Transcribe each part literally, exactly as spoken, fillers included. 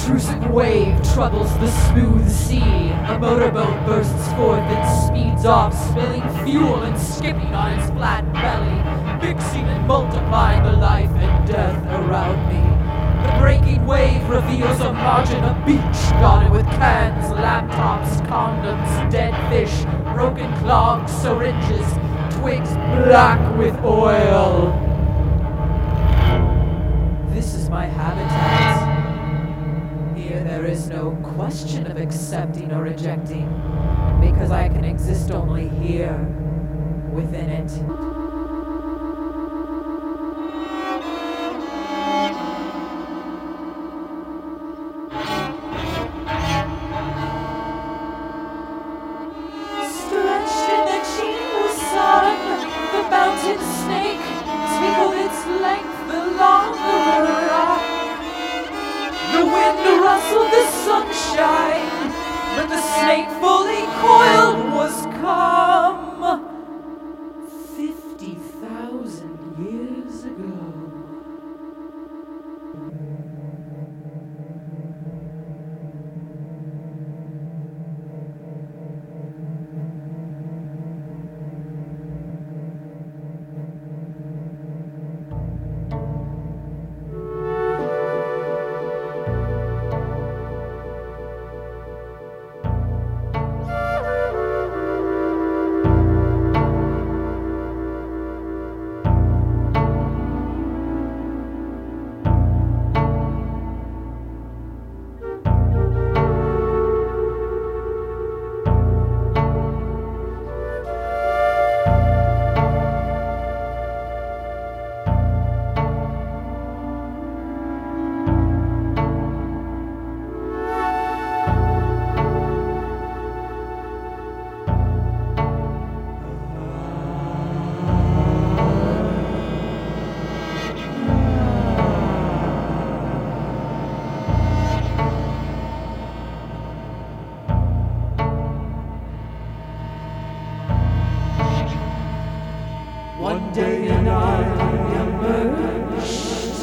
intrusive wave troubles the smooth sea. A motorboat bursts forth and speeds off, spilling fuel and skipping on its flat belly, mixing and multiplying the life and death around me. The breaking wave reveals a margin of beach dotted with cans, laptops, condoms, dead fish, broken clogs, syringes, twigs black with oil. This is my habitat. Here there is no question of accepting or rejecting, because I can exist only here, within it. Stretched in the genial sun, the mountain snake tingled its length along the rock. The wind rustled the sunshine, but the snake fully coiled was calm. Fifty thousand years ago. One day and I emerged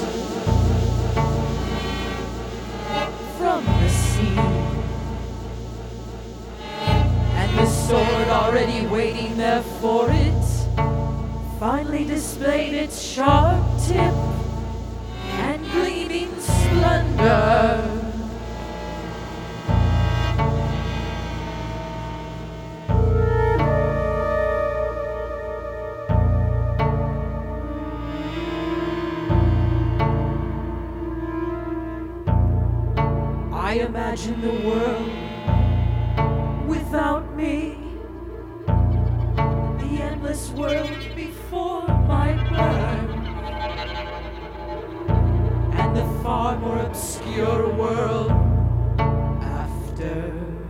from the sea, and the sword already waiting there for it finally displayed its sharp tip and gleaming splendor. I imagine the world without me, the endless world before my birth, and the far more obscure world after.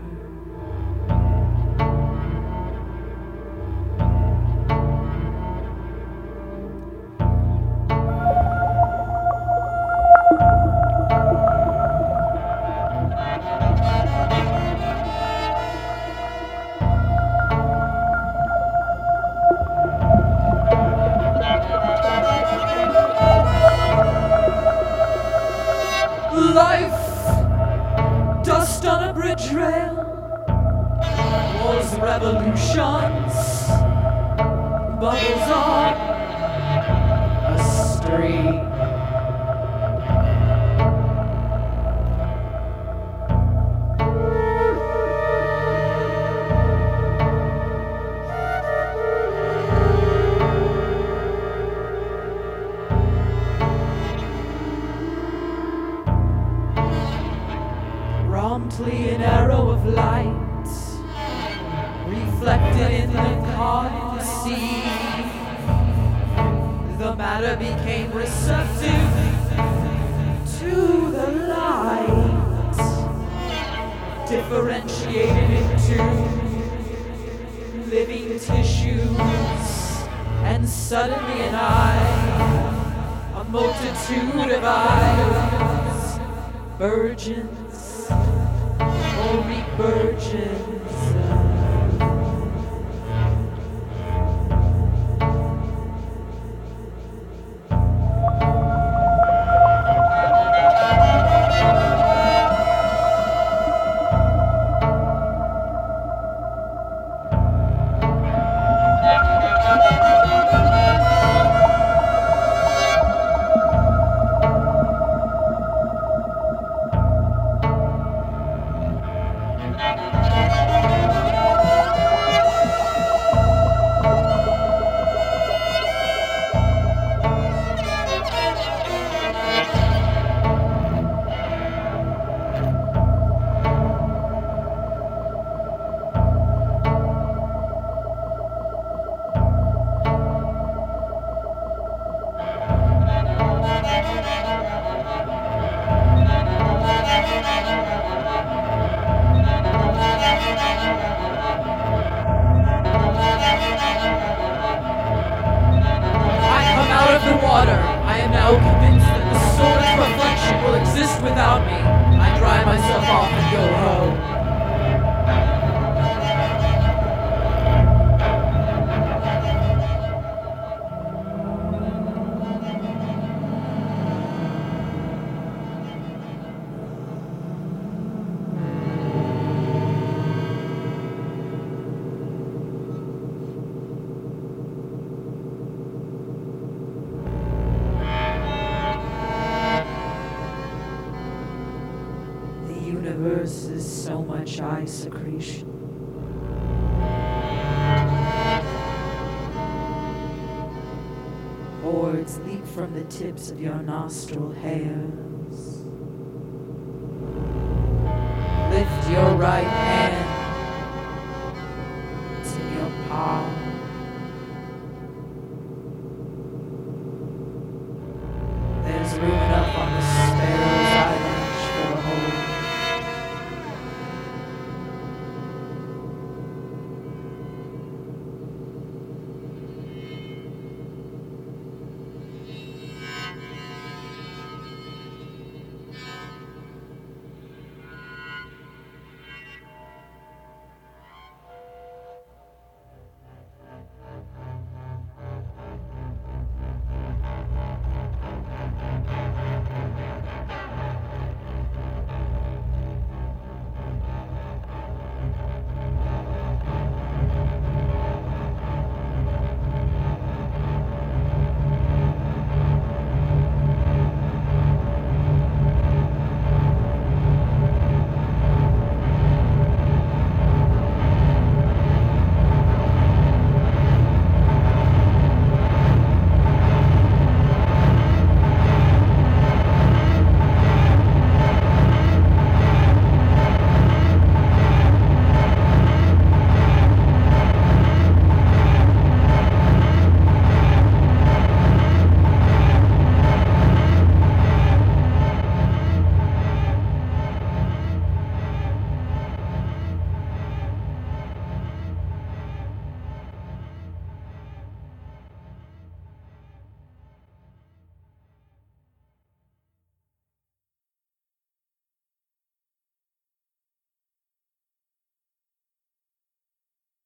Life, dust on a bridge rail, wars, revolutions, bubbles on a street. Promptly an arrow of light reflected in the calm sea. The matter became receptive to the light, differentiated into living tissues, and suddenly an eye, a multitude of eyes, virgins, holy virgins. much eye secretion. Hordes leap from the tips of your nostril hairs. Lift your right hand